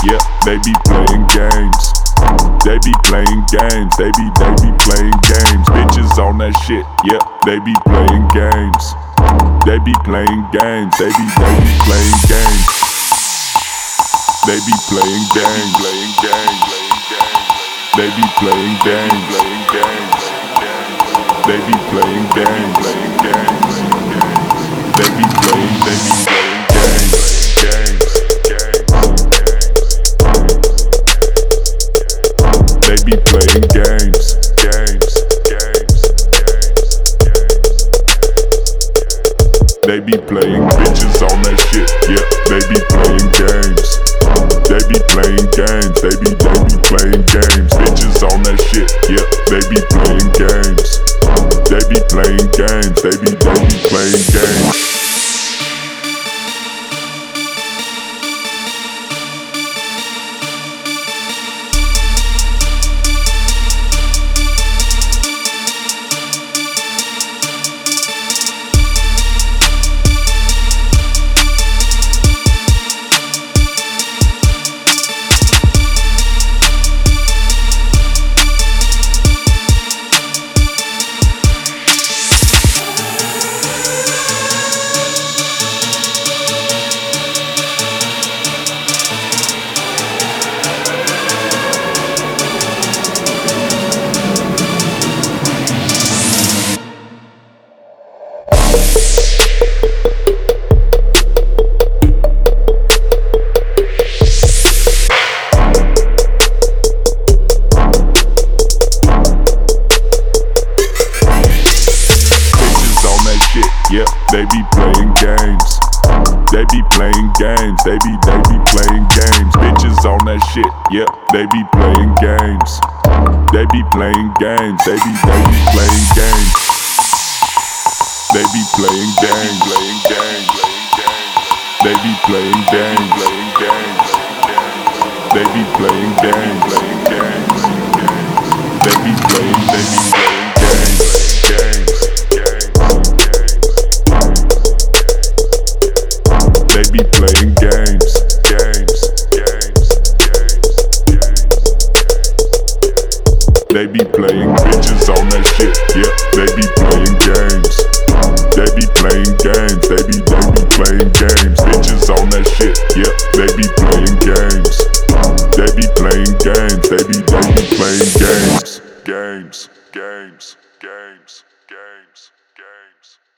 yeah, they be playing games. They be playing games, they be playing games. Bitches on that shit, yeah, they be playing games. They be playing games, they be playing games. They be playing games, playing games. They be playing games, playing games. They be playing games, playing games. They be playing games, games. They be playing games, games. They be playing bitches on that shit, yeah. They be playing games. They be playing games, they be playing games. Bitches on that shit, yeah. They be playing games. They be playing games, they be playing games. Yeah, they be playing games. They be playing games. They be playing games. Bitches on that shit. Yeah, they be playing games. They be playing games. They be playing games. They be playing games. Playing games. They be playing games. Playing games. They be playing games. Playing games. They be playing games. They be playing games, games. They be playing bitches on that shit, yeah. They be playing games. They be playing games, they be playing games. Bitches on that shit, yeah. They be playing games. They be playing games, they be playing games. Games, games, games, games, games.